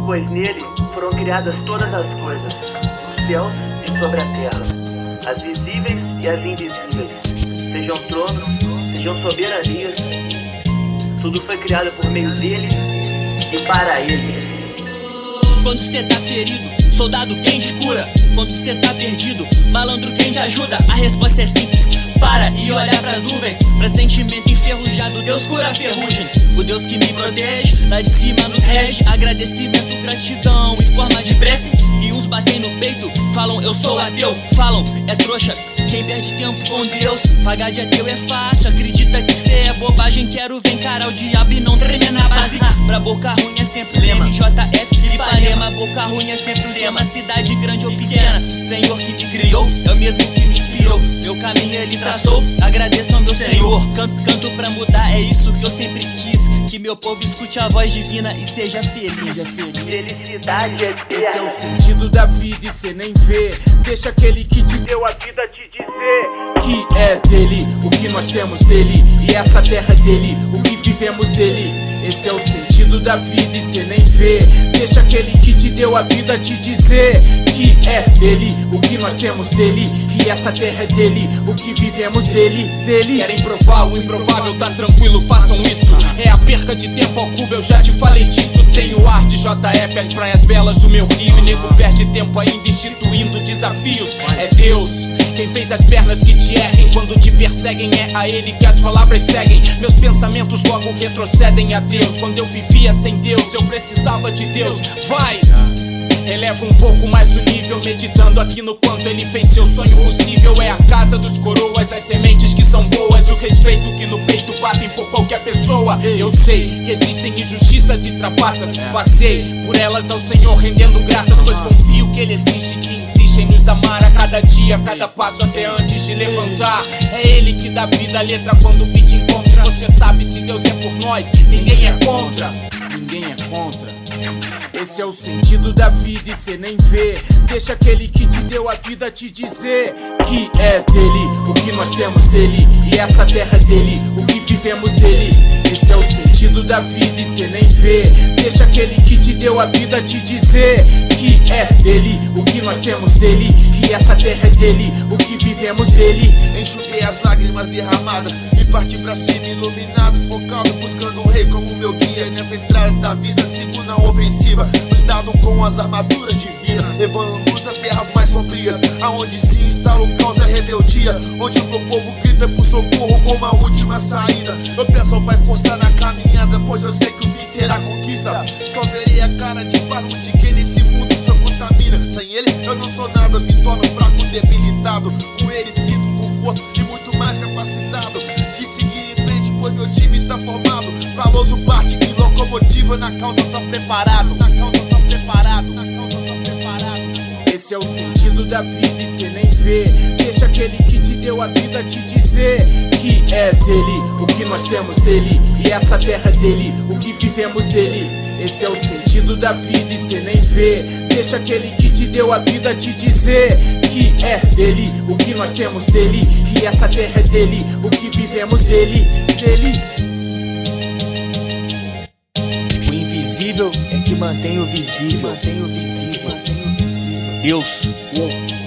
pois nele foram criadas todas as coisas, nos céus e sobre a terra, as visíveis e as invisíveis, sejam tronos, sejam soberanias, tudo foi criado por meio dele e para ele. Quando cê tá ferido, soldado quem te cura. Quando cê tá perdido, malandro quem te ajuda. A resposta é simples, para e olha pras nuvens. Pra sentimento enferrujado, Deus cura a ferrugem. O Deus que me protege, lá de cima nos rege. Agradecimento, gratidão em forma de prece. E uns batem no peito, falam eu sou ateu. Falam, é trouxa, quem perde tempo com Deus. Pagar de ateu é fácil, acredita que fé é bobagem. Quero ver encarar o diabo e não tremer na base. Pra boca ruim é sempre lema, JF e Ipanema. Boca ruim é sempre um tema, cidade grande ou pequena. Senhor que me criou, é o mesmo que me inspirou. Meu caminho ele traçou, agradeço ao meu Senhor. Canto pra mudar, é isso que eu sempre quis. Que meu povo escute a voz divina e seja feliz. Felicidade é ter. Esse é o sentido da vida e cê nem vê. Deixa aquele que te deu a vida te dizer que é dele, o que nós temos dele. E essa terra é dele, o que vivemos dele. Esse é o sentido da vida e cê nem vê. Deixa aquele que te deu a vida te dizer que é dele, o que nós temos dele. E essa terra é dele, o que vivemos dele. Querem provar o improvável, tá tranquilo, façam isso. É a perca de tempo ao cubo, eu já te falei disso. Tenho ar de JF, as praias belas do meu rio. E nego perde tempo ainda instituindo desafios. É Deus quem fez as pernas que te erguem. Quando te perseguem é a ele que as palavras seguem. Meus pensamentos logo retrocedem a Deus. Quando eu vivia sem Deus, eu precisava de Deus. Vai! Eleva um pouco mais o nível, meditando aqui no quanto ele fez seu sonho possível. É a casa dos coroas, as sementes que são boas, o respeito que no peito batem por qualquer pessoa. Eu sei que existem injustiças e trapaças, passei por elas ao Senhor rendendo graças, pois confio que ele existe, que insiste em nos amar a cada dia, a cada passo até antes de levantar. É ele que dá vida à letra quando o beat encontra. E você sabe, se Deus é por nós, ninguém é contra. Ninguém é contra. Esse é o sentido da vida e cê nem vê. Deixa aquele que te deu a vida te dizer que é dele, o que nós temos dele. E essa terra é dele, o que vivemos dele. Esse é o sentido da vida e cê nem vê. Deixa aquele que te deu a vida te dizer que é dele, o que nós temos dele. E essa terra é dele, o que vivemos dele. Enxuguei as lágrimas derramadas e parti pra cima iluminado, focado, buscando o rei como meu guia. E nessa estrada da vida sigo na ofensiva, blindado com as armaduras divinas, levando luz às terras mais sombrias, aonde se instala o caos e a rebeldia, onde o meu povo grita por socorro como a última saída. Eu peço ao Pai força na caminhada, pois eu sei que o fim será conquista. Só verei a cara de barro de quem nesse mundo só contamina. Sem ele eu não sou nada, me torno fraco, debilitado. Com ele sinto conforto e muito mais capacitado de seguir em frente, pois meu time tá formado. Valoroso parte e locomotiva, na causa tá preparado. Na causa tá preparado. Na causa tá preparado. Esse é o sentido da vida e cê nem vê. Deixa aquele que te deu a vida te dizer que é dele, o que nós temos dele. E essa terra é dele, o que vivemos dele. Esse é o sentido da vida e cê nem vê. Deixa aquele que te deu a vida te dizer que é dele, o que nós temos dele. E essa terra é dele, o que vivemos dele. O invisível é que mantém o visível. Deus.